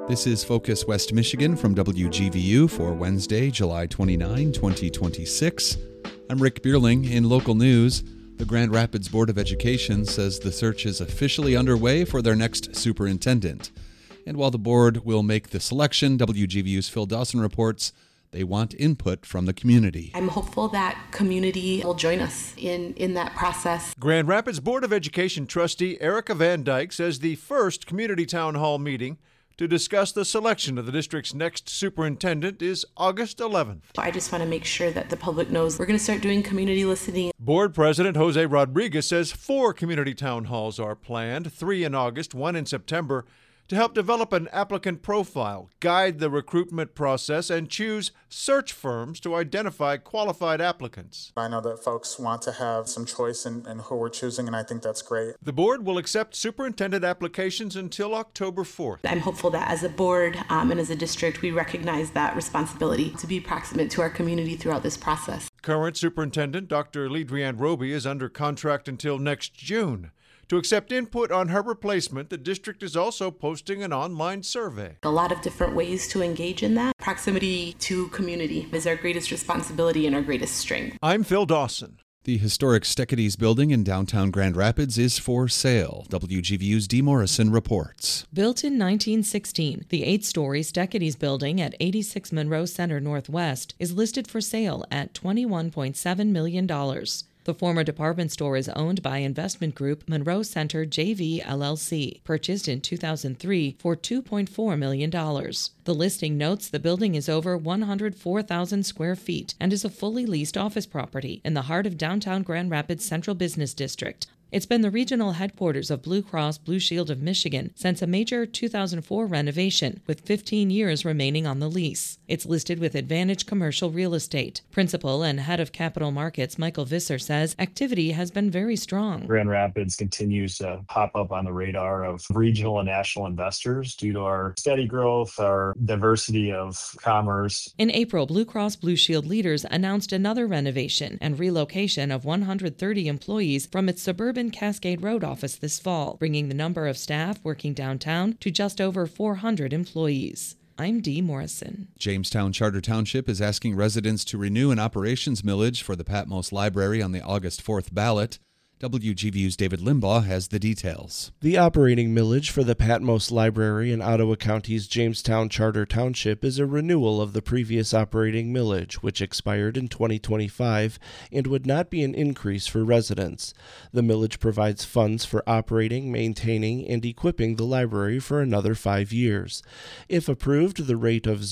This is Focus West Michigan from WGVU for Wednesday, July 29, 2026. I'm Rick Bierling. In local news, the Grand Rapids Board of Education says the search is officially underway for their next superintendent. And while the board will make the selection, WGVU's Phil Dawson reports they want input from the community. I'm hopeful that community will join us in that process. Grand Rapids Board of Education trustee Erica Van Dyke says the first community town hall meeting to discuss the selection of the district's next superintendent is August 11th. I just want to make sure that the public knows we're going to start doing community listening. Board President Jose Rodriguez says 4 community town halls are planned, 3 in August, 1 in September, to help develop an applicant profile, guide the recruitment process, and choose search firms to identify qualified applicants. I know that folks want to have some choice in who we're choosing, and I think that's great. The board will accept superintendent applications until October 4th. I'm hopeful that as a board and as a district, we recognize that responsibility to be proximate to our community throughout this process. Current superintendent Dr. Lidrian Roby is under contract until next June. To accept input on her replacement, the district is also posting an online survey. A lot of different ways to engage in that. Proximity to community is our greatest responsibility and our greatest strength. I'm Phil Dawson. The historic Steckety's building in downtown Grand Rapids is for sale. WGVU's Dee Morrison reports. Built in 1916, the 8-story Steckety's building at 86 Monroe Center Northwest is listed for sale at $21.7 million. The former department store is owned by investment group Monroe Center JV LLC, purchased in 2003 for $2.4 million. The listing notes the building is over 104,000 square feet and is a fully leased office property in the heart of downtown Grand Rapids Central Business District. It's been the regional headquarters of Blue Cross Blue Shield of Michigan since a major 2004 renovation, with 15 years remaining on the lease. It's listed with Advantage Commercial Real Estate. Principal and head of capital markets Michael Visser says activity has been very strong. Grand Rapids continues to pop up on the radar of regional and national investors due to our steady growth, our diversity of commerce. In April, Blue Cross Blue Shield leaders announced another renovation and relocation of 130 employees from its suburban Cascade Road office this fall, bringing the number of staff working downtown to just over 400 employees. I'm Dee Morrison. Jamestown Charter Township is asking residents to renew an operations millage for the Patmos Library on the August 4th ballot. WGVU's David Limbaugh has the details. The operating millage for the Patmos Library in Ottawa County's Jamestown Charter Township is a renewal of the previous operating millage, which expired in 2025 and would not be an increase for residents. The millage provides funds for operating, maintaining, and equipping the library for another 5 years. If approved, the rate of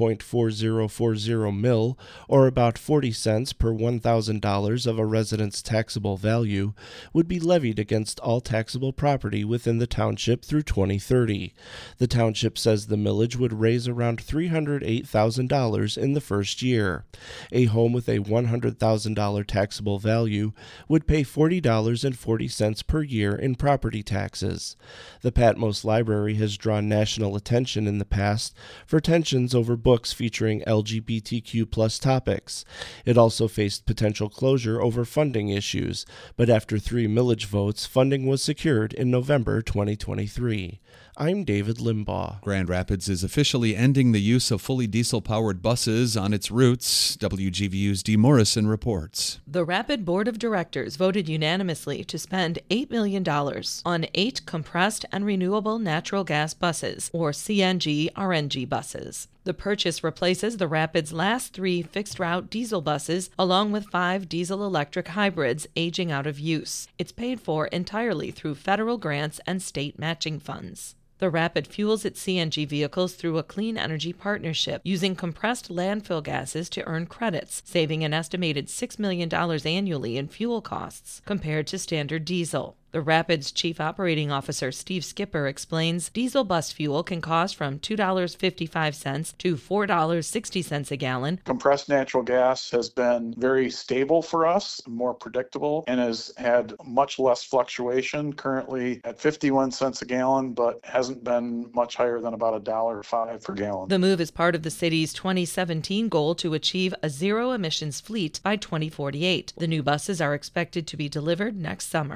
0.4040 mil, or about 40 cents per $1,000 of a resident's taxable value, would be levied against all taxable property within the township through 2030. The township says the millage would raise around $308,000 in the first year. A home with a $100,000 taxable value would pay $40.40 per year in property taxes. The Patmos Library has drawn national attention in the past for tensions over books featuring LGBTQ+ topics. It also faced potential closure over funding issues, but after 3 millage votes, funding was secured in November 2023. I'm David Limbaugh. Grand Rapids is officially ending the use of fully diesel-powered buses on its routes. WGVU's Dee Morrison reports. The Rapid Board of Directors voted unanimously to spend $8 million on 8 compressed and renewable natural gas buses, or CNG-RNG buses. The purchase replaces the Rapids' last 3 fixed-route diesel buses, along with 5 diesel-electric hybrids aging out of use. It's paid for entirely through federal grants and state matching funds. The Rapid fuels its CNG vehicles through a clean energy partnership, using compressed landfill gases to earn credits, saving an estimated $6 million annually in fuel costs compared to standard diesel. The Rapids Chief Operating Officer Steve Skipper explains diesel bus fuel can cost from $2.55 to $4.60 a gallon. Compressed natural gas has been very stable for us, more predictable, and has had much less fluctuation, currently at 51 cents a gallon, but hasn't been much higher than about $1.05 per gallon. The move is part of the city's 2017 goal to achieve a zero-emissions fleet by 2048. The new buses are expected to be delivered next summer.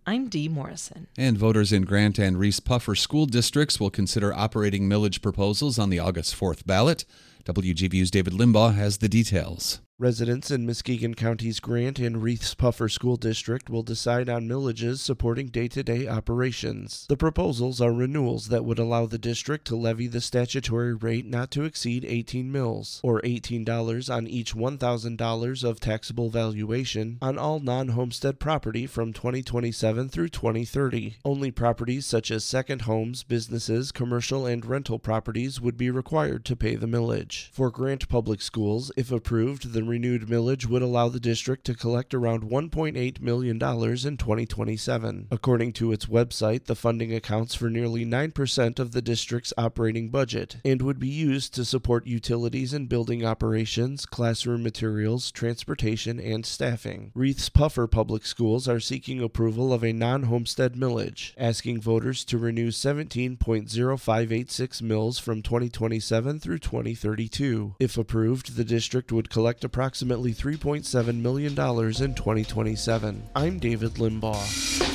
I'm Dee Morrison. And voters in Grant and Reese Puffer school districts will consider operating millage proposals on the August 4th ballot. WGVU's David Limbaugh has the details. Residents in Muskegon County's Grant and Reese Puffer School District will decide on millages supporting day-to-day operations. The proposals are renewals that would allow the district to levy the statutory rate not to exceed 18 mills, or $18 on each $1,000 of taxable valuation on all non-homestead property from 2027 through 2030. Only properties such as second homes, businesses, commercial, and rental properties would be required to pay the millage. For Grant Public Schools, if approved, the renewed millage would allow the district to collect around $1.8 million in 2027. According to its website, the funding accounts for nearly 9% of the district's operating budget and would be used to support utilities and building operations, classroom materials, transportation, and staffing. Reese Puffer Public Schools are seeking approval of a non-homestead millage, asking voters to renew 17.0586 mills from 2027 through 2032. If approved, the district would collect approximately $3.7 million in 2027. I'm David Limbaugh.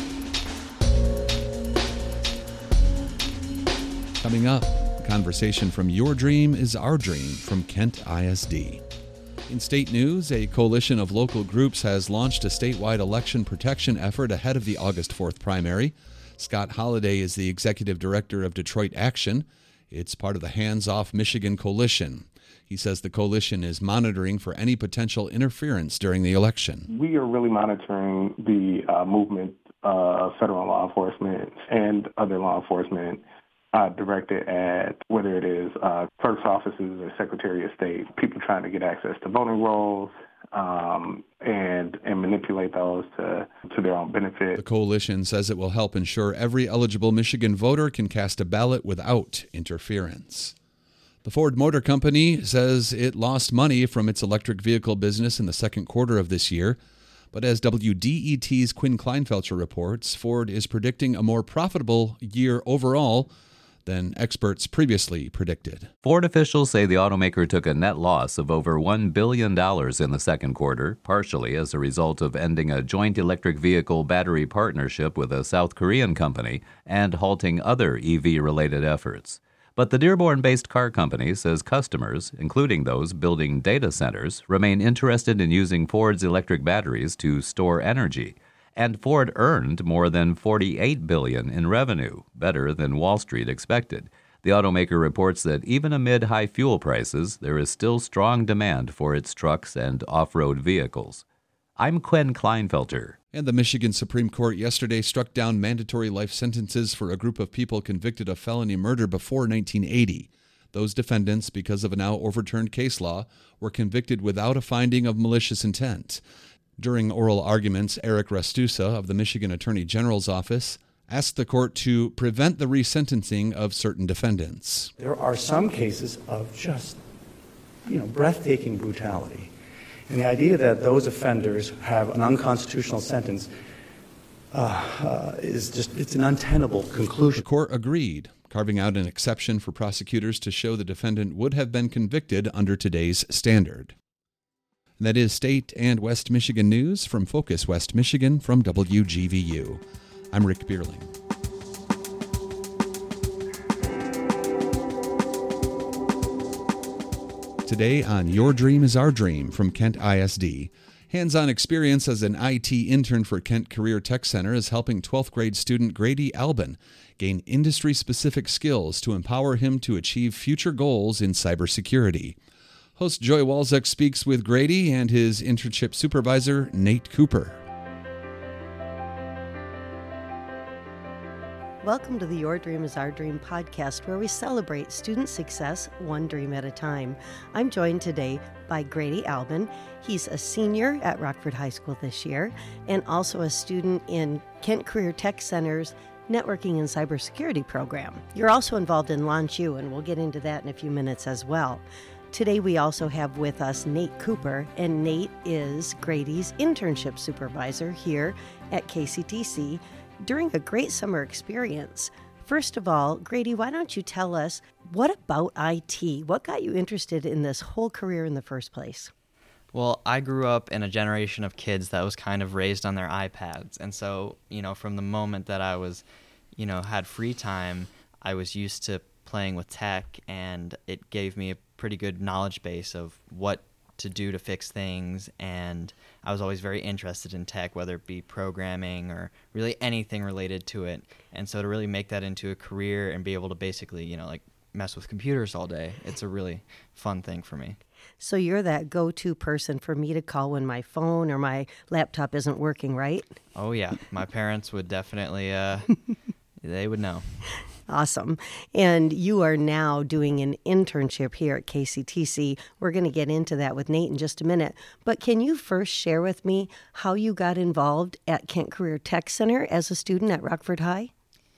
Coming up, a conversation from Your Dream is Our Dream from Kent ISD. In state news, a coalition of local groups has launched a statewide election protection effort ahead of the August 4th primary. Scott Holliday is the executive director of Detroit Action. It's part of the Hands Off Michigan Coalition. He says the coalition is monitoring for any potential interference during the election. We are really monitoring the movement of federal law enforcement and other law enforcement directed at whether it is clerk's offices or Secretary of State, people trying to get access to voting rolls and manipulate those to their own benefit. The coalition says it will help ensure every eligible Michigan voter can cast a ballot without interference. The Ford Motor Company says it lost money from its electric vehicle business in the second quarter of this year. But as WDET's Quinn Kleinfelter reports, Ford is predicting a more profitable year overall than experts previously predicted. Ford officials say the automaker took a net loss of over $1 billion in the second quarter, partially as a result of ending a joint electric vehicle battery partnership with a South Korean company and halting other EV-related efforts. But the Dearborn-based car company says customers, including those building data centers, remain interested in using Ford's electric batteries to store energy. And Ford earned more than $48 billion in revenue, better than Wall Street expected. The automaker reports that even amid high fuel prices, there is still strong demand for its trucks and off-road vehicles. I'm Quinn Kleinfelter. And the Michigan Supreme Court yesterday struck down mandatory life sentences for a group of people convicted of felony murder before 1980. Those defendants, because of a now overturned case law, were convicted without a finding of malicious intent. During oral arguments, Eric Rastusa of the Michigan Attorney General's office asked the court to prevent the resentencing of certain defendants. There are some cases of just, breathtaking brutality. And the idea that those offenders have an unconstitutional sentence it's an untenable conclusion. The court agreed, carving out an exception for prosecutors to show the defendant would have been convicted under today's standard. And that is state and West Michigan news from Focus West Michigan from WGVU. I'm Rick Bierling. Today on Your Dream is Our Dream from Kent ISD. Hands-on experience as an IT intern for Kent Career Tech Center is helping 12th grade student Grady Albin gain industry-specific skills to empower him to achieve future goals in cybersecurity. Host Joy Walczak speaks with Grady and his internship supervisor, Nate Cooper. Welcome to the Your Dream is Our Dream podcast, where we celebrate student success one dream at a time. I'm joined today by Grady Albin. He's a senior at Rockford High School this year and also a student in Kent Career Tech Center's Networking and Cybersecurity program. You're also involved in Launch U, and we'll get into that in a few minutes as well. Today we also have with us Nate Cooper, and Nate is Grady's internship supervisor here at KCTC during a great summer experience. First of all, Grady, why don't you tell us what about IT? What got you interested in this whole career in the first place? Well, I grew up in a generation of kids that was kind of raised on their iPads. And so, from the moment that I was, had free time, I was used to playing with tech, and it gave me a pretty good knowledge base of what to do to fix things. And I was always very interested in tech, whether it be programming or really anything related to it. And so to really make that into a career and be able to basically, mess with computers all day, it's a really fun thing for me. So you're that go-to person for me to call when my phone or my laptop isn't working, right? Oh, yeah. My parents would definitely, they would know. Awesome. And you are now doing an internship here at KCTC. We're going to get into that with Nate in just a minute. But can you first share with me how you got involved at Kent Career Tech Center as a student at Rockford High?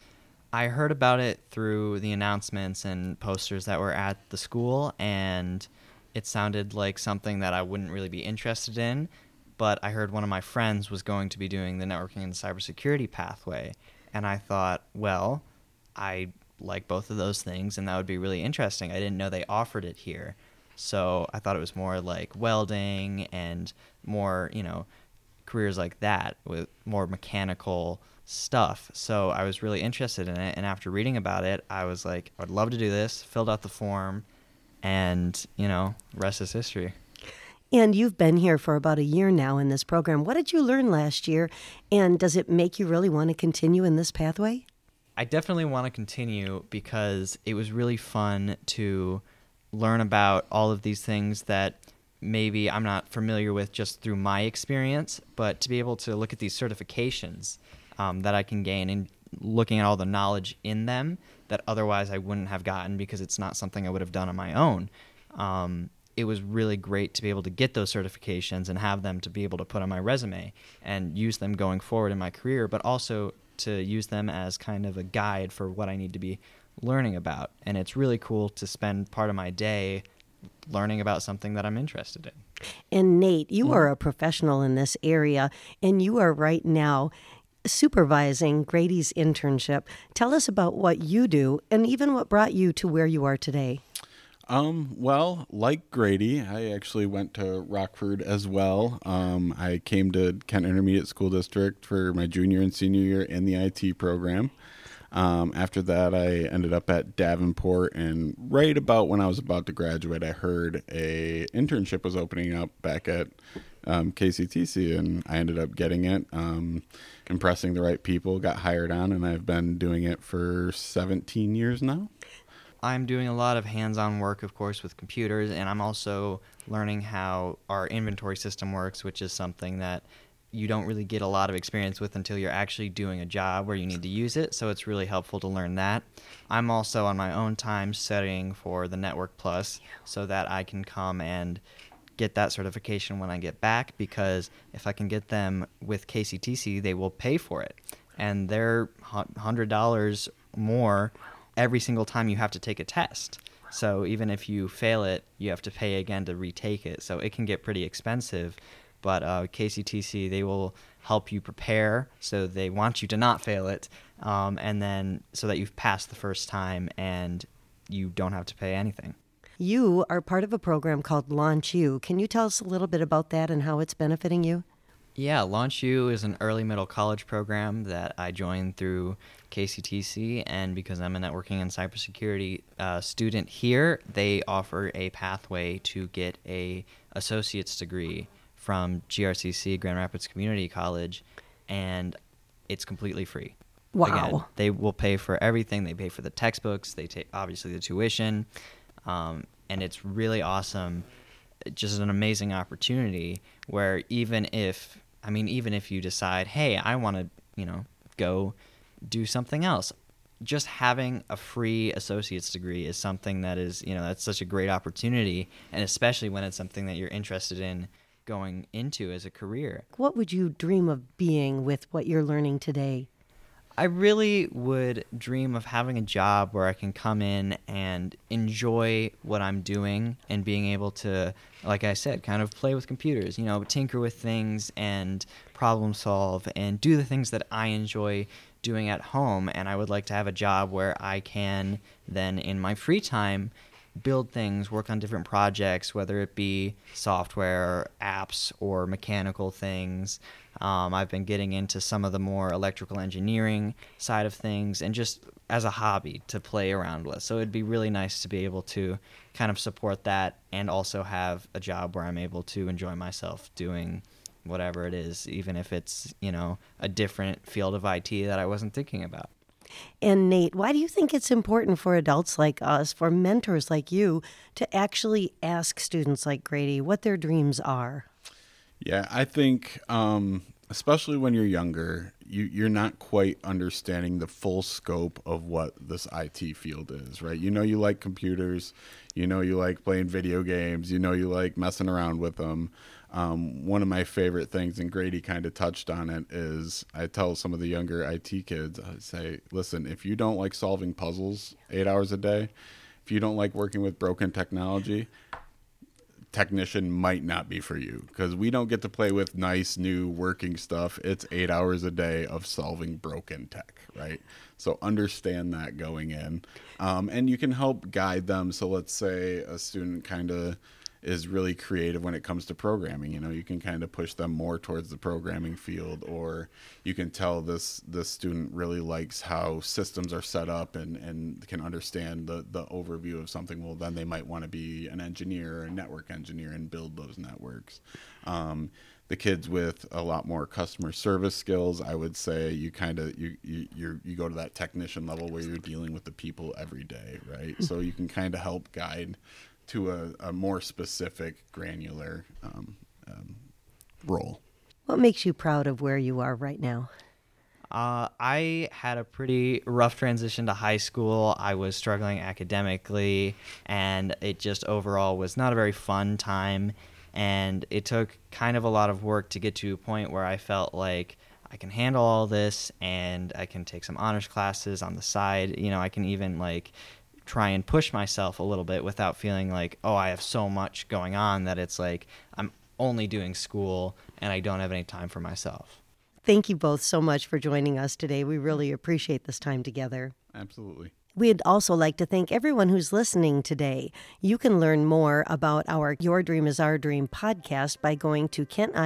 I heard about it through the announcements and posters that were at the school, and it sounded like something that I wouldn't really be interested in, but I heard one of my friends was going to be doing the networking and cybersecurity pathway, and I thought, well, I like both of those things, and that would be really interesting. I didn't know they offered it here, so I thought it was more like welding and more, careers like that with more mechanical stuff. So I was really interested in it, and after reading about it, I was like, I would love to do this, filled out the form, and, rest is history. And you've been here for about a year now in this program. What did you learn last year, and does it make you really want to continue in this pathway? I definitely want to continue because it was really fun to learn about all of these things that maybe I'm not familiar with just through my experience, but to be able to look at these certifications that I can gain and looking at all the knowledge in them that otherwise I wouldn't have gotten because it's not something I would have done on my own. It was really great to be able to get those certifications and have them to be able to put on my resume and use them going forward in my career, but also to use them as kind of a guide for what I need to be learning about. And it's really cool to spend part of my day learning about something that I'm interested in. And Nate, you are a professional in this area, and you are right now supervising Grady's internship. Tell us about what you do and even what brought you to where you are today. Well, like Grady, I actually went to Rockford as well. I came to Kent Intermediate School District for my junior and senior year in the IT program. After that, I ended up at Davenport, and right about when I was about to graduate, I heard a internship was opening up back at KCTC, and I ended up getting it, impressing the right people, got hired on, and I've been doing it for 17 years now. I'm doing a lot of hands-on work, of course, with computers, and I'm also learning how our inventory system works, which is something that you don't really get a lot of experience with until you're actually doing a job where you need to use it, so it's really helpful to learn that. I'm also on my own time studying for the Network Plus so that I can come and get that certification when I get back, because if I can get them with KCTC, they will pay for it, and they're $100 more every single time you have to take a test. So even if you fail it, you have to pay again to retake it. So it can get pretty expensive. But KCTC, they will help you prepare, so they want you to not fail it, and then so that you've passed the first time and you don't have to pay anything. You are part of a program called LaunchU. Can you tell us a little bit about that and how it's benefiting you? Yeah, LaunchU is an early middle college program that I joined through KCTC, and because I'm a networking and cybersecurity student here, they offer a pathway to get a associate's degree from GRCC, Grand Rapids Community College, and it's completely free. Wow. Again, they will pay for everything. They pay for the textbooks. They take, obviously, the tuition, and it's really awesome. Just an amazing opportunity where even if you decide, hey, I want to, go do something else, just having a free associate's degree is something that is, that's such a great opportunity, and especially when it's something that you're interested in going into as a career. What would you dream of being with what you're learning today? I really would dream of having a job where I can come in and enjoy what I'm doing and being able to, like I said, kind of play with computers, tinker with things and problem solve and do the things that I enjoy doing at home. And I would like to have a job where I can then in my free time build things, work on different projects, whether it be software, apps, or mechanical things. I've been getting into some of the more electrical engineering side of things, and just as a hobby to play around with. So it'd be really nice to be able to kind of support that and also have a job where I'm able to enjoy myself doing whatever it is, even if it's, a different field of IT that I wasn't thinking about. And Nate, why do you think it's important for adults like us, for mentors like you, to actually ask students like Grady what their dreams are? Yeah, I think especially when you're younger, you're not quite understanding the full scope of what this IT field is, right? You like computers, you like playing video games, you like messing around with them. One of my favorite things, and Grady kind of touched on it, is I tell some of the younger IT kids, I say, listen, if you don't like solving puzzles 8 hours a day, if you don't like working with broken technology, technician might not be for you, because we don't get to play with nice new working stuff. It's 8 hours a day of solving broken tech, right? So understand that going in, and you can help guide them. So let's say a student kind of is really creative when it comes to programming. You can kind of push them more towards the programming field, or you can tell this student really likes how systems are set up and can understand the overview of something. Well, then they might want to be an engineer or a network engineer and build those networks. The kids with a lot more customer service skills, I would say you go to that technician level where you're dealing with the people every day, right? So you can kind of help guide to a more specific, granular role. What makes you proud of where you are right now? I had a pretty rough transition to high school. I was struggling academically, and it just overall was not a very fun time. And it took kind of a lot of work to get to a point where I felt like I can handle all this, and I can take some honors classes on the side. I can even try and push myself a little bit without feeling like, oh, I have so much going on that it's like I'm only doing school and I don't have any time for myself. Thank you both so much for joining us today. We really appreciate this time together. Absolutely. We'd also like to thank everyone who's listening today. You can learn more about our Your Dream is Our Dream podcast by going to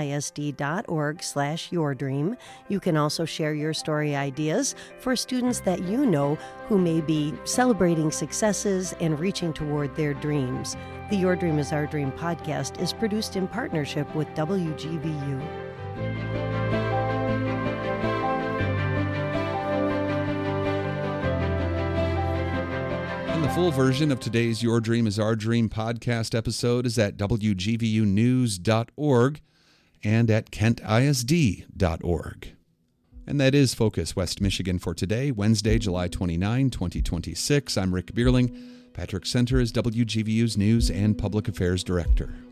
kentisd.org/yourdream. You can also share your story ideas for students that you know who may be celebrating successes and reaching toward their dreams. The Your Dream is Our Dream podcast is produced in partnership with WGVU. The full version of today's Your Dream is Our Dream podcast episode is at WGVUnews.org and at KentISD.org. And that is Focus West Michigan for today, Wednesday, July 29, 2026. I'm Rick Bierling. Patrick Center is WGVU's News and Public Affairs Director.